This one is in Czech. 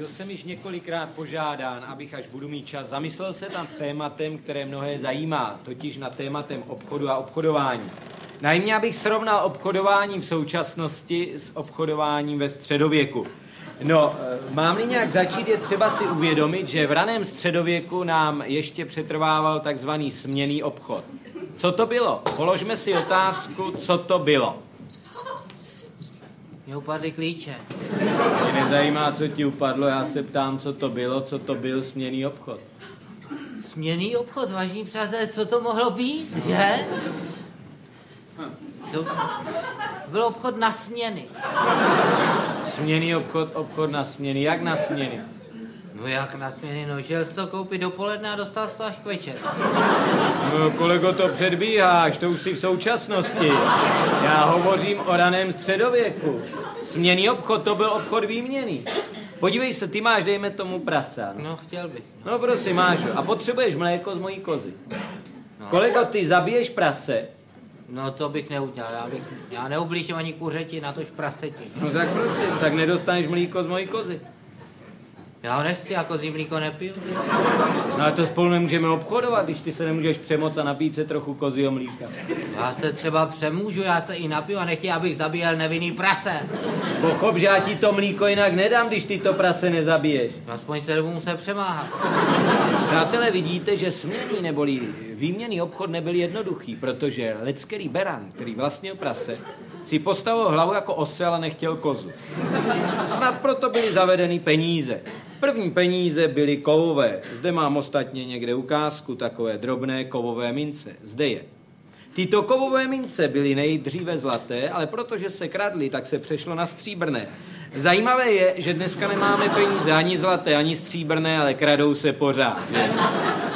Byl jsem již několikrát požádán, abych, až budu mít čas, zamyslel se tam tématem, které mnohé zajímá, totiž nad tématem obchodu a obchodování. Najmě, abych srovnal obchodování v současnosti s obchodováním ve středověku. No, mám-li nějak začít, je třeba si uvědomit, že v raném středověku nám ještě přetrvával takzvaný směnný obchod. Co to bylo? Položme si otázku, co to bylo. Mě upadly klíče. Mě nezajímá, co ti upadlo, já se ptám, co to bylo, co to byl směnný obchod. Směnný obchod, vážení přátelé, co to mohlo být, že? To byl obchod na směny. Směnný obchod, obchod na směny. Jak na směny? No jak na směny, no, šel jsi to koupit dopoledne a dostal jsi to až k večer. No, kolego, to předbíháš, to už si v současnosti. Já hovořím o raném středověku. Směnný obchod, to byl obchod výměný. Podívej se, ty máš, dejme tomu prasa. No, chtěl bych. No prosím, máš ho. A potřebuješ mléko z mojí kozy. No. Kolego, ty zabiješ prase. No to bych neudělal, já neublížím ani kuřeti, natož praseti. No tak prosím, tak nedostaneš mlíko z mojí kozy. Já ho nechci, já kozí mlíko nepiju. No ale to spolu nemůžeme obchodovat, když ty se nemůžeš přemoct a napít se trochu kozího mlíka. Já se třeba přemůžu, já se i napiju a nechci, abych zabíjel nevinný prase. Pochop, že já ti to mlíko jinak nedám, když ty to prase nezabiješ. Aspoň se dobu muset přemáhat. Přátelé, vidíte, že směnný neboli výměnný obchod nebyl jednoduchý, protože leckerý beran, který vlastnil prase, si postavil hlavu jako osel a nechtěl kozu. Snad proto byly zavedeny peníze. První peníze byly kovové. Zde mám ostatně někde ukázku takové drobné kovové mince. Zde je. Tyto kovové mince byly nejdříve zlaté, ale protože se kradly, tak se přešlo na stříbrné. Zajímavé je, že dneska nemáme peníze ani zlaté, ani stříbrné, ale kradou se pořád.